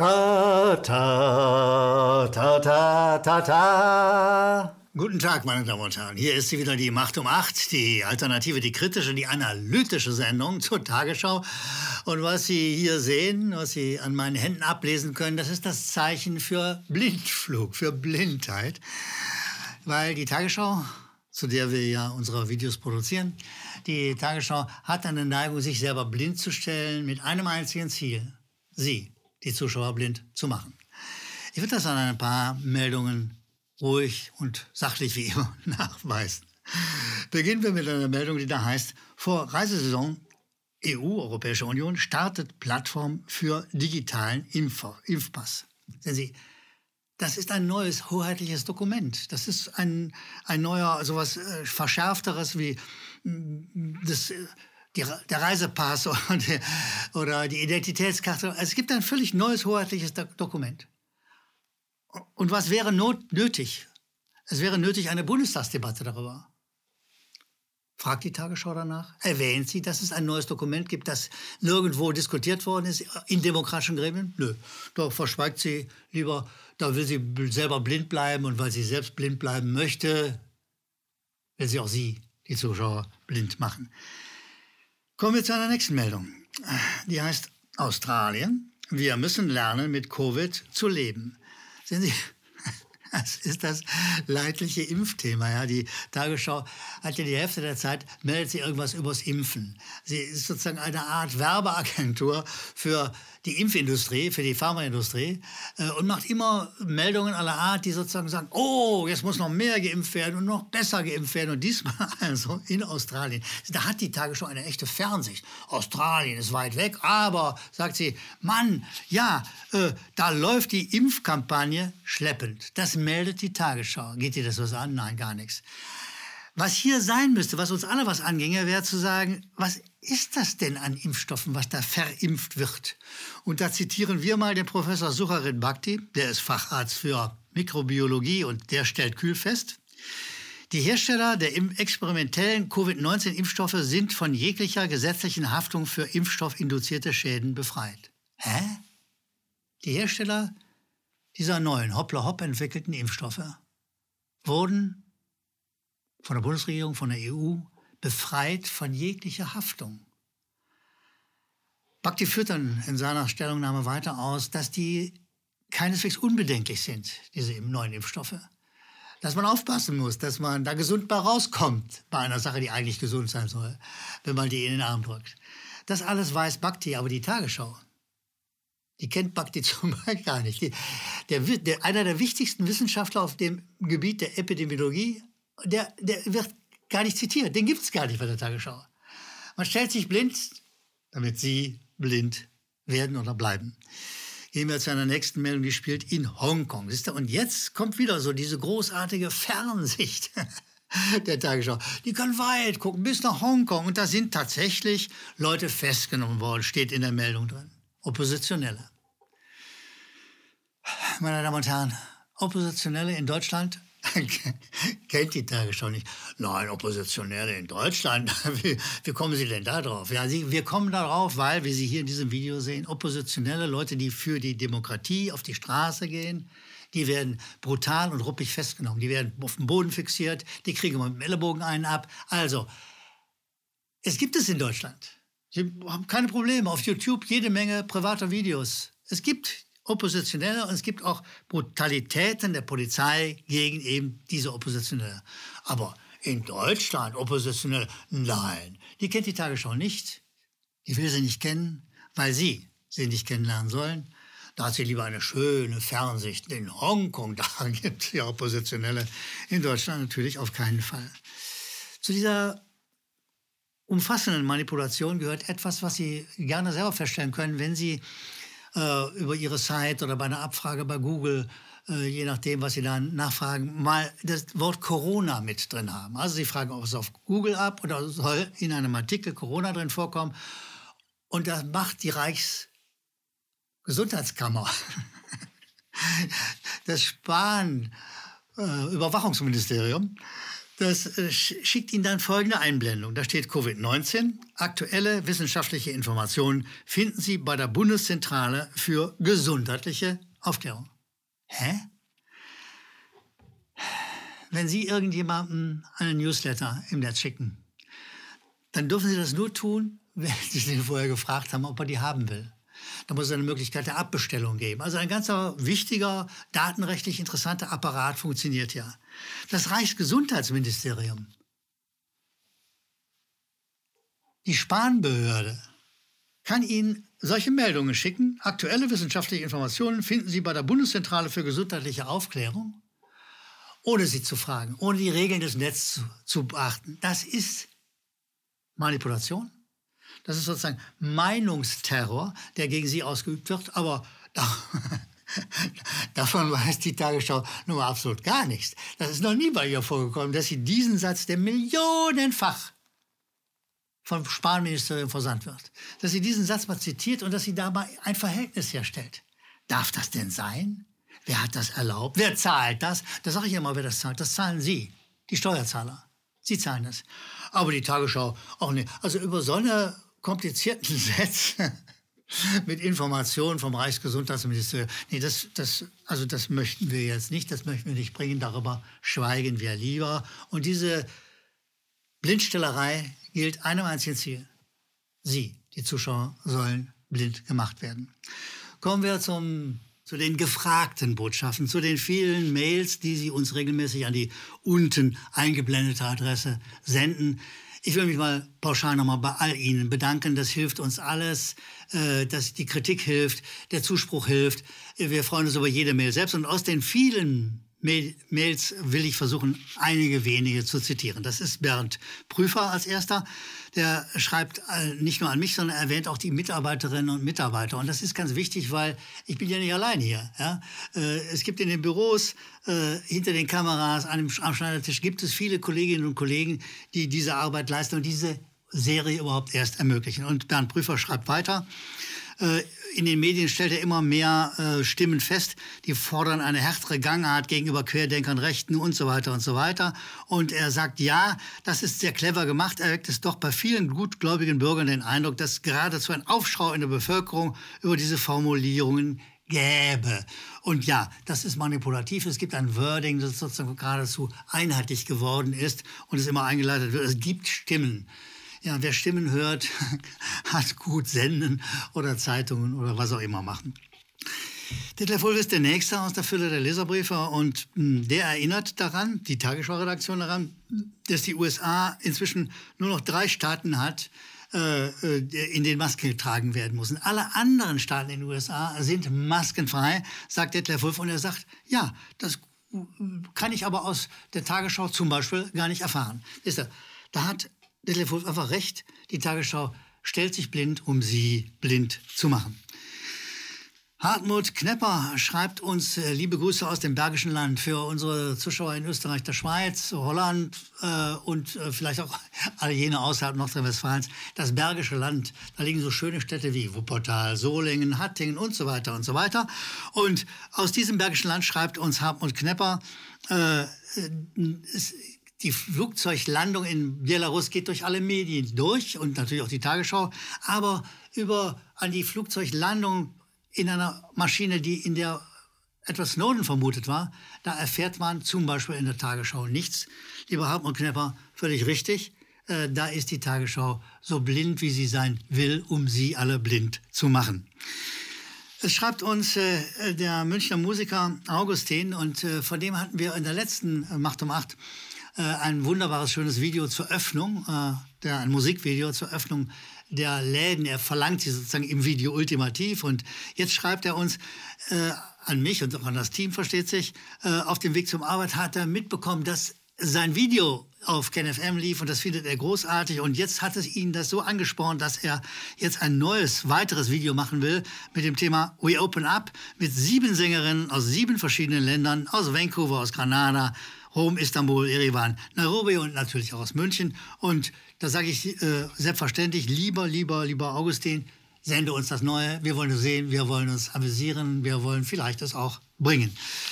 Ta, ta, ta, ta, ta, ta. Guten Tag, meine Damen und Herren. Hier ist sie wieder, die Macht um 8, die alternative, die kritische, die analytische Sendung zur Tagesschau. Und was Sie hier sehen, was Sie an meinen Händen ablesen können, das ist das Zeichen für Blindflug, für Blindheit. Weil die Tagesschau, zu der wir ja unsere Videos produzieren, die Tagesschau hat eine Neigung, sich selber blind zu stellen mit einem einzigen Ziel: Sie, die Zuschauer, blind zu machen. Ich würde das an ein paar Meldungen ruhig und sachlich wie immer nachweisen. Beginnen wir mit einer Meldung, die da heißt: Vor Reisesaison EU, Europäische Union, startet Plattform für digitalen Impfpass. Sehen Sie, das ist ein neues, hoheitliches Dokument. Das ist ein neuer, sowas Verschärfteres wie der Reisepass oder die Identitätskarte. Also es gibt ein völlig neues, hoheitliches Dokument. Und was wäre nötig? Es wäre nötig eine Bundestagsdebatte darüber. Fragt die Tagesschau danach? Erwähnt sie, dass es ein neues Dokument gibt, das nirgendwo diskutiert worden ist in demokratischen Gremien? Nö, da verschweigt sie lieber, da will sie selber blind bleiben, und weil sie selbst blind bleiben möchte, will sie auch Sie, die Zuschauer, blind machen. Kommen wir zu einer nächsten Meldung. Die heißt: Australien. Wir müssen lernen, mit Covid zu leben. Sehen Sie, das ist das leidliche Impfthema. Ja. Die Tagesschau hat ja die Hälfte der Zeit, meldet sie irgendwas übers Impfen. Sie ist sozusagen eine Art Werbeagentur für die Impfindustrie, für die Pharmaindustrie, und macht immer Meldungen aller Art, die sozusagen sagen: Oh, jetzt muss noch mehr geimpft werden und noch besser geimpft werden. Und diesmal also in Australien. Da hat die Tagesschau eine echte Fernsicht. Australien ist weit weg, aber, sagt sie, Mann, ja, da läuft die Impfkampagne schleppend. Das meldet die Tagesschau. Geht dir das was an? Nein, gar nichts. Was hier sein müsste, was uns alle was anginge, wäre zu sagen: Was ist das denn an Impfstoffen, was da verimpft wird? Und da zitieren wir mal den Professor Sucharit Bhakdi, der ist Facharzt für Mikrobiologie, und der stellt kühl fest: Die Hersteller der experimentellen Covid-19-Impfstoffe sind von jeglicher gesetzlichen Haftung für impfstoffinduzierte Schäden befreit. Hä? Die Hersteller dieser neuen, hoppla-hopp entwickelten Impfstoffe wurden von der Bundesregierung, von der EU befreit von jeglicher Haftung. Bhakdi führt dann in seiner Stellungnahme weiter aus, dass die keineswegs unbedenklich sind, diese neuen Impfstoffe. Dass man aufpassen muss, dass man da gesund bei rauskommt, bei einer Sache, die eigentlich gesund sein soll, wenn man die in den Arm drückt. Das alles weiß Bhakdi, aber die Tagesschau, die kennt Bhakdi zum Beispiel gar nicht. Einer der wichtigsten Wissenschaftler auf dem Gebiet der Epidemiologie, der wird gar nicht zitiert. Den gibt es gar nicht bei der Tagesschau. Man stellt sich blind, damit Sie blind werden oder bleiben. Gehen wir zu einer nächsten Meldung, die spielt in Hongkong. Und jetzt kommt wieder so diese großartige Fernsicht der Tagesschau. Die können weit gucken, bis nach Hongkong. Und da sind tatsächlich Leute festgenommen worden, steht in der Meldung drin. Oppositionelle. Meine Damen und Herren, Oppositionelle in Deutschland kennt die Tagesschau nicht. Nein, Oppositionelle in Deutschland, wie kommen Sie denn da drauf? Ja, wir kommen darauf, weil, wie Sie hier in diesem Video sehen, Oppositionelle, Leute, die für die Demokratie auf die Straße gehen, die werden brutal und ruppig festgenommen. Die werden auf dem Boden fixiert, die kriegen mit dem Ellenbogen einen ab. Also, es gibt es in Deutschland. Sie haben keine Probleme. Auf YouTube jede Menge privater Videos. Es gibt Oppositionelle und es gibt auch Brutalitäten der Polizei gegen eben diese Oppositionelle. Aber in Deutschland Oppositionelle, nein, die kennt die Tagesschau nicht. Die will sie nicht kennen, weil sie nicht kennenlernen sollen. Da hat sie lieber eine schöne Fernsicht. In Hongkong, da gibt es ja Oppositionelle. In Deutschland natürlich auf keinen Fall. Zu dieser umfassenden Manipulation gehört etwas, was Sie gerne selber feststellen können, wenn Sie über Ihre Site oder bei einer Abfrage bei Google, je nachdem, was Sie dann nachfragen, mal das Wort Corona mit drin haben. Also Sie fragen, ob es auf Google ab oder soll in einem Artikel Corona drin vorkommen. Und das macht die Reichsgesundheitskammer, das Spahn-Überwachungsministerium, Das schickt Ihnen dann folgende Einblendung. Da steht Covid-19. Aktuelle wissenschaftliche Informationen finden Sie bei der Bundeszentrale für gesundheitliche Aufklärung. Hä? Wenn Sie irgendjemandem einen Newsletter im Netz schicken, dann dürfen Sie das nur tun, wenn Sie den vorher gefragt haben, ob er die haben will. Da muss es eine Möglichkeit der Abbestellung geben. Also ein ganzer wichtiger, datenrechtlich interessanter Apparat funktioniert ja. Das Reichsgesundheitsministerium, die Spahn-Behörde, kann Ihnen solche Meldungen schicken. Aktuelle wissenschaftliche Informationen finden Sie bei der Bundeszentrale für gesundheitliche Aufklärung, ohne Sie zu fragen, ohne die Regeln des Netzes zu beachten. Das ist Manipulation. Das ist sozusagen Meinungsterror, der gegen Sie ausgeübt wird. Aber davon weiß die Tagesschau nun mal absolut gar nichts. Das ist noch nie bei ihr vorgekommen, dass sie diesen Satz, der millionenfach vom Spahn-Ministerium versandt wird, dass sie diesen Satz mal zitiert und dass sie dabei ein Verhältnis herstellt. Darf das denn sein? Wer hat das erlaubt? Wer zahlt das? Da sage ich immer, wer das zahlt. Das zahlen Sie, die Steuerzahler. Sie zahlen das. Aber die Tagesschau auch nicht. Also über so eine komplizierten Sätze mit Informationen vom Reichsgesundheitsministerium. Nee, das möchten wir jetzt nicht, das möchten wir nicht bringen, darüber schweigen wir lieber. Und diese Blindstellerei gilt einem einzigen Ziel. Sie, die Zuschauer, sollen blind gemacht werden. Kommen wir zu den gefragten Botschaften, zu den vielen Mails, die Sie uns regelmäßig an die unten eingeblendete Adresse senden. Ich will mich mal pauschal nochmal bei all Ihnen bedanken. Das hilft uns alles, dass die Kritik hilft, der Zuspruch hilft. Wir freuen uns über jede Mail selbst. Und aus den vielen Mails will ich versuchen, einige wenige zu zitieren. Das ist Bernd Prüfer als erster. Der schreibt nicht nur an mich, sondern erwähnt auch die Mitarbeiterinnen und Mitarbeiter. Und das ist ganz wichtig, weil ich bin ja nicht allein hier. Ja? Es gibt in den Büros, hinter den Kameras, am Schneidertisch gibt es viele Kolleginnen und Kollegen, die diese Arbeit leisten und diese Serie überhaupt erst ermöglichen. Und Bernd Prüfer schreibt weiter. In den Medien stellt er immer mehr Stimmen fest, die fordern eine härtere Gangart gegenüber Querdenkern, Rechten und so weiter und so weiter. Und er sagt, ja, das ist sehr clever gemacht. Er weckt es doch bei vielen gutgläubigen Bürgern den Eindruck, dass geradezu ein Aufschrei in der Bevölkerung über diese Formulierungen gäbe. Und ja, das ist manipulativ. Es gibt ein Wording, das sozusagen geradezu einheitlich geworden ist und es immer eingeleitet wird. Es gibt Stimmen. Ja, wer Stimmen hört, hat gut Senden oder Zeitungen oder was auch immer machen. Detlef Wolf ist der Nächste aus der Fülle der Leserbriefe und der erinnert daran, die Tagesschau-Redaktion daran, dass die USA inzwischen nur noch 3 Staaten hat, in denen Masken getragen werden müssen. Alle anderen Staaten in den USA sind maskenfrei, sagt Detlef Wolf. Und er sagt, ja, das kann ich aber aus der Tagesschau zum Beispiel gar nicht erfahren. Da hat Detlef Wolf einfach recht. Die Tagesschau stellt sich blind, um Sie blind zu machen. Hartmut Knepper schreibt uns liebe Grüße aus dem Bergischen Land für unsere Zuschauer in Österreich, der Schweiz, Holland und vielleicht auch alle jene außerhalb Nordrhein-Westfalens. Das Bergische Land, da liegen so schöne Städte wie Wuppertal, Solingen, Hattingen und so weiter und so weiter. Und aus diesem Bergischen Land schreibt uns Hartmut Knepper, die Flugzeuglandung in Belarus geht durch alle Medien durch und natürlich auch die Tagesschau, aber an die Flugzeuglandung in einer Maschine, die in der Edward Snowden vermutet war, da erfährt man zum Beispiel in der Tagesschau nichts. Lieber Hartmut Knepper, völlig richtig, da ist die Tagesschau so blind, wie sie sein will, um Sie alle blind zu machen. Es schreibt uns der Münchner Musiker Augustin und von dem hatten wir in der letzten Macht um 8 ein wunderbares, schönes Video zur Öffnung, ein Musikvideo zur Öffnung der Läden. Er verlangt sie sozusagen im Video ultimativ. Und jetzt schreibt er uns an mich und auch an das Team, versteht sich, auf dem Weg zur Arbeit hat er mitbekommen, dass sein Video auf KenFM lief und das findet er großartig. Und jetzt hat es ihn das so angespornt, dass er jetzt ein weiteres Video machen will mit dem Thema We Open Up mit 7 Sängerinnen aus 7 verschiedenen Ländern, aus Vancouver, aus Granada, Rom, Istanbul, Erevan, Nairobi und natürlich auch aus München. Und da sage ich selbstverständlich, lieber Augustin, sende uns das Neue. Wir wollen es sehen, wir wollen uns amüsieren, wir wollen vielleicht es auch bringen.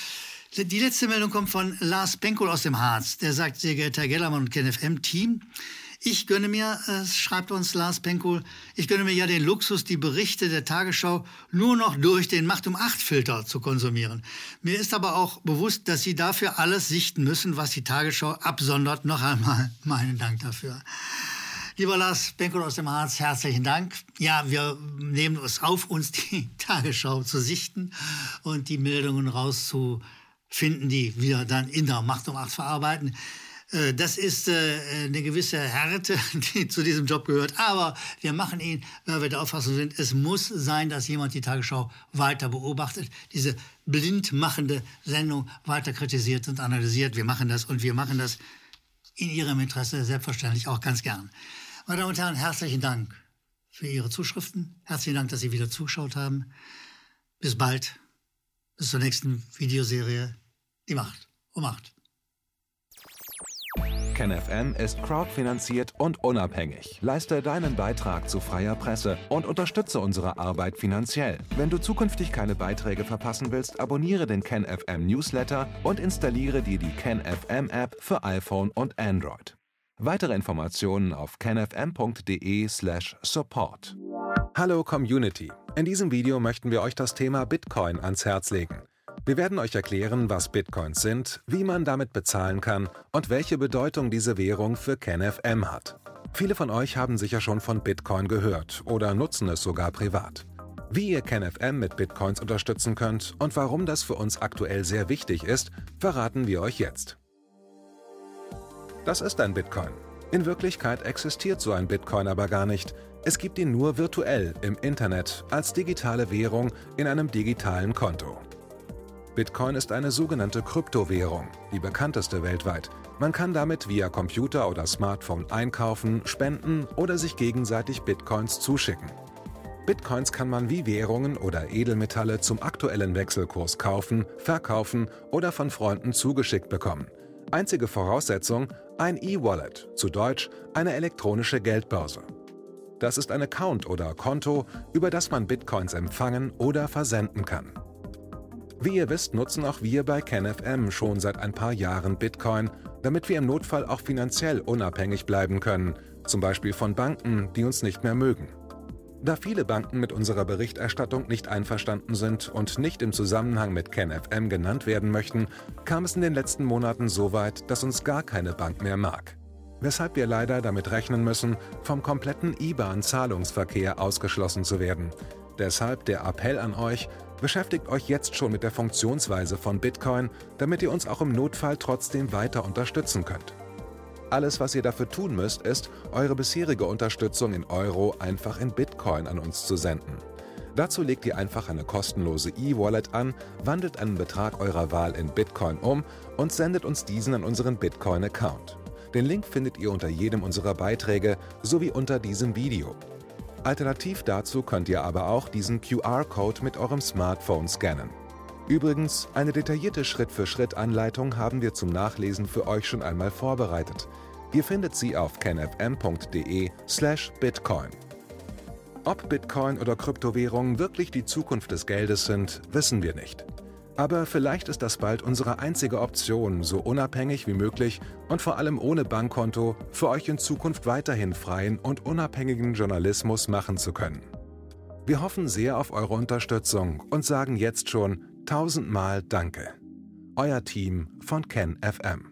Die letzte Meldung kommt von Lars Benkohl aus dem Harz. Der sagt, sehr geehrter Herr Gellermann und KenFM-Team, ich gönne mir, schreibt uns Lars Benkohl, ich gönne mir ja den Luxus, die Berichte der Tagesschau nur noch durch den Macht-um-8-Filter zu konsumieren. Mir ist aber auch bewusst, dass Sie dafür alles sichten müssen, was die Tagesschau absondert. Noch einmal meinen Dank dafür. Lieber Lars Benkohl aus dem Harz, herzlichen Dank. Ja, wir nehmen es auf, uns die Tagesschau zu sichten und die Meldungen rauszufinden, die wir dann in der Macht-um-8 verarbeiten. Das ist eine gewisse Härte, die zu diesem Job gehört. Aber wir machen ihn, weil wir der Auffassung sind, es muss sein, dass jemand die Tagesschau weiter beobachtet, diese blind machende Sendung weiter kritisiert und analysiert. Wir machen das und wir machen das in Ihrem Interesse selbstverständlich auch ganz gern. Meine Damen und Herren, herzlichen Dank für Ihre Zuschriften. Herzlichen Dank, dass Sie wieder zugeschaut haben. Bis bald. Bis zur nächsten Videoserie. Die Macht um 8. KenFM ist crowdfinanziert und unabhängig. Leiste deinen Beitrag zu freier Presse und unterstütze unsere Arbeit finanziell. Wenn du zukünftig keine Beiträge verpassen willst, abonniere den KenFM Newsletter und installiere dir die KenFM App für iPhone und Android. Weitere Informationen auf kenfm.de/support. Hallo Community! In diesem Video möchten wir euch das Thema Bitcoin ans Herz legen. Wir werden euch erklären, was Bitcoins sind, wie man damit bezahlen kann und welche Bedeutung diese Währung für KenFM hat. Viele von euch haben sicher schon von Bitcoin gehört oder nutzen es sogar privat. Wie ihr KenFM mit Bitcoins unterstützen könnt und warum das für uns aktuell sehr wichtig ist, verraten wir euch jetzt. Das ist ein Bitcoin. In Wirklichkeit existiert so ein Bitcoin aber gar nicht. Es gibt ihn nur virtuell im Internet als digitale Währung in einem digitalen Konto. Bitcoin ist eine sogenannte Kryptowährung, die bekannteste weltweit. Man kann damit via Computer oder Smartphone einkaufen, spenden oder sich gegenseitig Bitcoins zuschicken. Bitcoins kann man wie Währungen oder Edelmetalle zum aktuellen Wechselkurs kaufen, verkaufen oder von Freunden zugeschickt bekommen. Einzige Voraussetzung: ein E-Wallet, zu Deutsch eine elektronische Geldbörse. Das ist ein Account oder Konto, über das man Bitcoins empfangen oder versenden kann. Wie ihr wisst, nutzen auch wir bei KenFM schon seit ein paar Jahren Bitcoin, damit wir im Notfall auch finanziell unabhängig bleiben können, zum Beispiel von Banken, die uns nicht mehr mögen. Da viele Banken mit unserer Berichterstattung nicht einverstanden sind und nicht im Zusammenhang mit KenFM genannt werden möchten, kam es in den letzten Monaten so weit, dass uns gar keine Bank mehr mag. Weshalb wir leider damit rechnen müssen, vom kompletten IBAN-Zahlungsverkehr ausgeschlossen zu werden. Deshalb der Appell an euch: Beschäftigt euch jetzt schon mit der Funktionsweise von Bitcoin, damit ihr uns auch im Notfall trotzdem weiter unterstützen könnt. Alles, was ihr dafür tun müsst, ist, eure bisherige Unterstützung in Euro einfach in Bitcoin an uns zu senden. Dazu legt ihr einfach eine kostenlose E-Wallet an, wandelt einen Betrag eurer Wahl in Bitcoin um und sendet uns diesen an unseren Bitcoin-Account. Den Link findet ihr unter jedem unserer Beiträge sowie unter diesem Video. Alternativ dazu könnt ihr aber auch diesen QR-Code mit eurem Smartphone scannen. Übrigens, eine detaillierte Schritt-für-Schritt-Anleitung haben wir zum Nachlesen für euch schon einmal vorbereitet. Ihr findet sie auf kenfm.de/bitcoin. Ob Bitcoin oder Kryptowährungen wirklich die Zukunft des Geldes sind, wissen wir nicht. Aber vielleicht ist das bald unsere einzige Option, so unabhängig wie möglich und vor allem ohne Bankkonto für euch in Zukunft weiterhin freien und unabhängigen Journalismus machen zu können. Wir hoffen sehr auf eure Unterstützung und sagen jetzt schon 1000-mal Danke. Euer Team von KenFM.